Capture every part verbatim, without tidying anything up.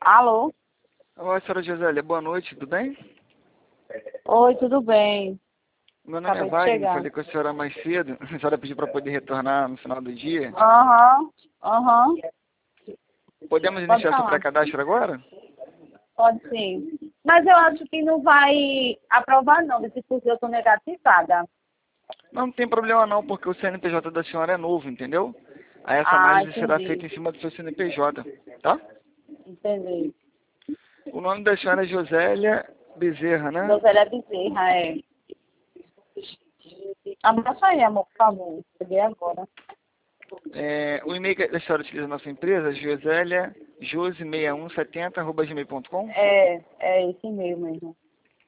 Alô? Olá, senhora Josélia, boa noite, tudo bem? Oi, tudo bem? Meu nome é Acabei de Wagner, chegar. falei com a senhora mais cedo. A senhora pediu para poder retornar no final do dia. Aham, aham. Podemos Pode iniciar seu falar. pré-cadastro agora? Pode sim. Mas eu acho que não vai aprovar não, desse curso eu tô negativada. Não, não tem problema não, porque o C N P J da senhora é novo, entendeu? Aí essa Ah, análise será feita entendi. em cima do seu C N P J, tá? Entendi. O nome da senhora é Josélia Bezerra, né? Josélia Bezerra, é. Abaixa aí, amor, por favor. Peguei agora. É, o e-mail que a senhora utiliza na nossa empresa é josélia jose seis um sete zero arroba gmail ponto com. É, é esse e-mail mesmo.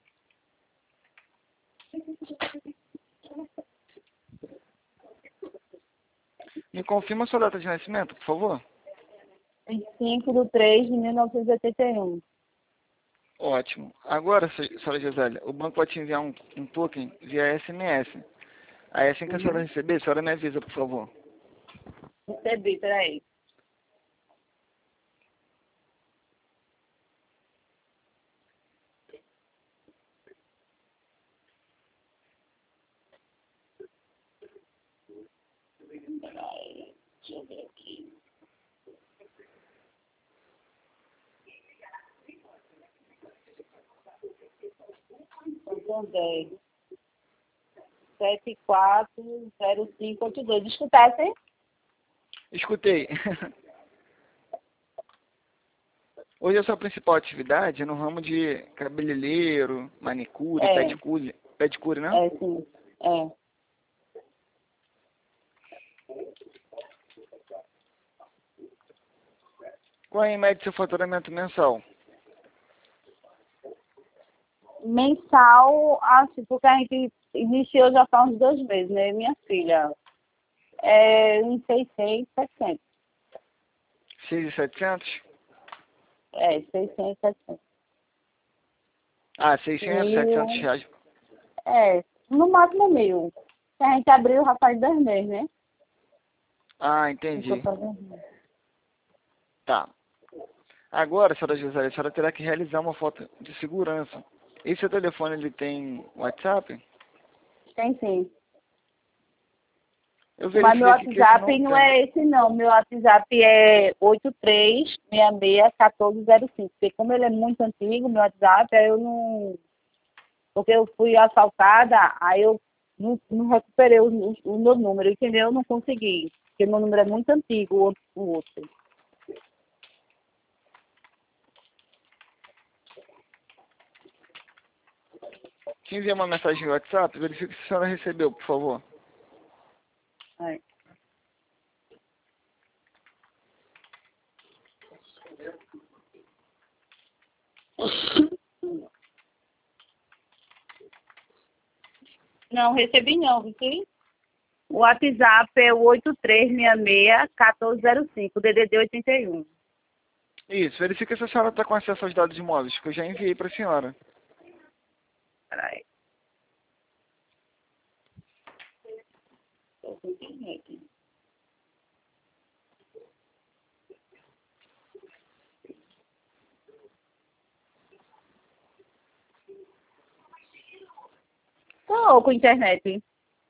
Me confirma a sua data de nascimento, por favor. vinte e cinco de três de mil novecentos e oitenta e um. Ótimo. Agora, se- senhora Josélia, o banco vai te enviar um, um token via S M S. Aí assim que a senhora Uhum. receber, a senhora me avisa, por favor. Recebi, peraí. Peraí, deixa eu ver aqui. São dez. sete quatro zero cinco oito dois. Escutasse? Escutei. Hoje a sua principal atividade é no ramo de cabeleireiro, manicure, É, pedicure, pedicure, né? é sim. É. Qual é em média seu faturamento mensal? Mensal, assim, porque a gente iniciou já faz uns dois meses, né? Minha filha. É uns seiscentos, setecentos. seis mil e setecentos? É, seiscentos, setecentos. Ah, seiscentos, setecentos Mil. reais. É, no máximo mil. A gente abriu já faz dois meses, né? Ah, Ficou entendi. só dois meses. Tá. Agora, senhora José, a senhora terá que realizar uma foto de segurança. Esse seu telefone, ele tem WhatsApp? Tem sim. Eu Mas meu verifiquei aqui que esse não WhatsApp não tem. é esse não. Meu WhatsApp é oito três seis seis um quatro zero cinco. Porque como ele é muito antigo, meu WhatsApp, aí eu não. Porque eu fui assaltada, aí eu não, não recuperei o, o, o meu número, entendeu? Eu não consegui. Porque meu número é muito antigo, o outro. O outro. Te enviei uma mensagem no WhatsApp, verifique se a senhora recebeu, por favor. É. Não, recebi não, viu? O WhatsApp é o oito três seis seis um quatro zero cinco, D D D oitenta e um. Isso, verifique se a senhora está com acesso aos dados móveis, que eu já enviei para a senhora. Peraí. Tô com internet. Tô com internet.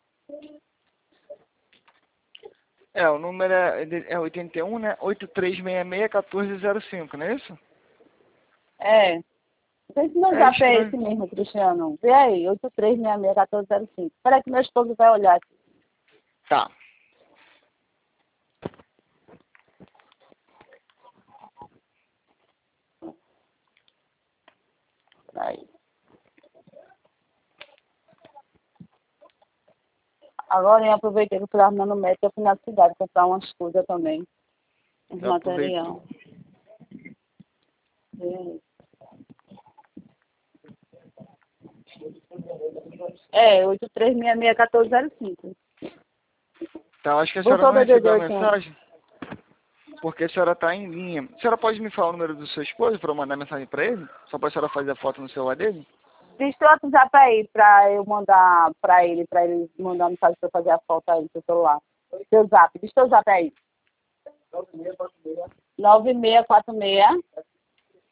É, o número é, é oitenta e um, né? oito três seis seis um quatro zero cinco, não é isso? É. Não sei se meu É zap é estranho. esse mesmo, Cristiano. Vê aí, oito três seis seis um quatro zero cinco. Espera que meu esposo vai olhar aqui. Tá. Aí. Agora eu aproveitei que eu fui arrumando médico, eu fui na cidade comprar umas coisas também. Uns Já aproveitou. material. Vê aí. É, oito três seis seis um quatro zero cinco. Tá, eu acho que a senhora Botou não o D D D recebeu a oitenta. mensagem, porque a senhora está em linha. A senhora pode me falar o número do seu esposo para eu mandar mensagem para ele? Só para a senhora fazer a foto no celular dele? Diz teu WhatsApp aí pra eu mandar pra ele, pra ele mandar mensagem pra eu fazer a foto aí no seu celular. Teu zap, diz teu zap aí. nove seis quatro seis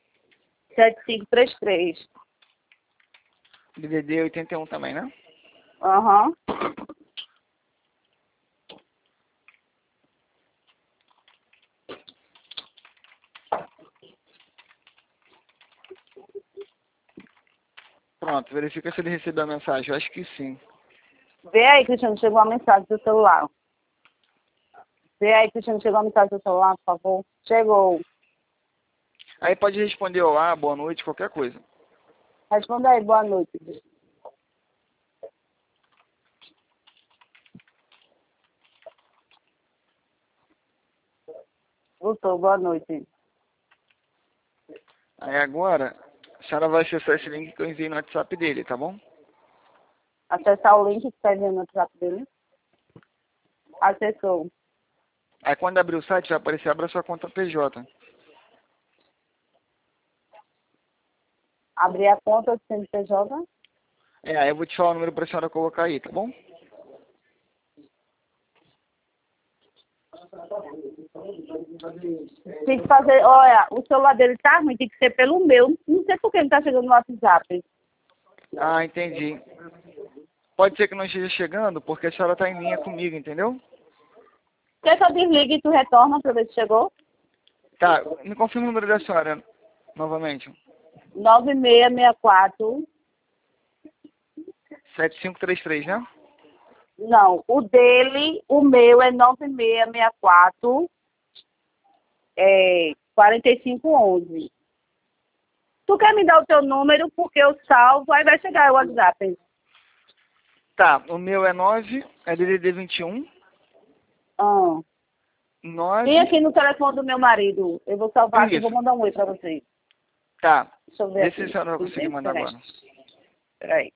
sete cinco três três. D D D oitenta e um também, né? Aham. Pronto, verifica se ele recebeu a mensagem. Eu acho que sim. Vê aí, Cristiano, chegou uma mensagem do celular. Vê aí, Cristiano, chegou uma mensagem do celular, por favor. Chegou. Aí pode responder olá, boa noite, qualquer coisa. Responda aí, boa noite. Gostou, boa noite. Aí agora, a senhora vai acessar esse link que eu enviei no WhatsApp dele, tá bom? Acessar o link que está enviando no WhatsApp dele. Acessou. Aí quando abrir o site vai aparecer, abra sua conta P J. Abrir a conta do C N P J. É, aí eu vou te falar o número pra senhora colocar aí, tá bom? Tem que fazer, olha, o celular dele tá ruim, tem que ser pelo meu. Não sei por que ele tá chegando no WhatsApp. Ah, entendi. Pode ser que não esteja chegando, porque a senhora tá em linha comigo, entendeu? Quer que eu desligue e tu retorna pra ver se chegou? Tá, me confirma o número da senhora, novamente. nove seis seis quatro. sete cinco três três, né? Não, o dele, o meu é nove seis seis quatro. É quarenta e cinco onze. Tu quer me dar o teu número porque eu salvo, aí vai chegar o WhatsApp. Tá, o meu é nove, é D D D vinte e um, Ah. nove... Vem aqui no telefone do meu marido. Eu vou salvar aqui e vou Isso. mandar um oi pra você. Tá, Deixa eu ver vê aqui. se a senhora vai conseguir mandar Peraí. agora. Peraí.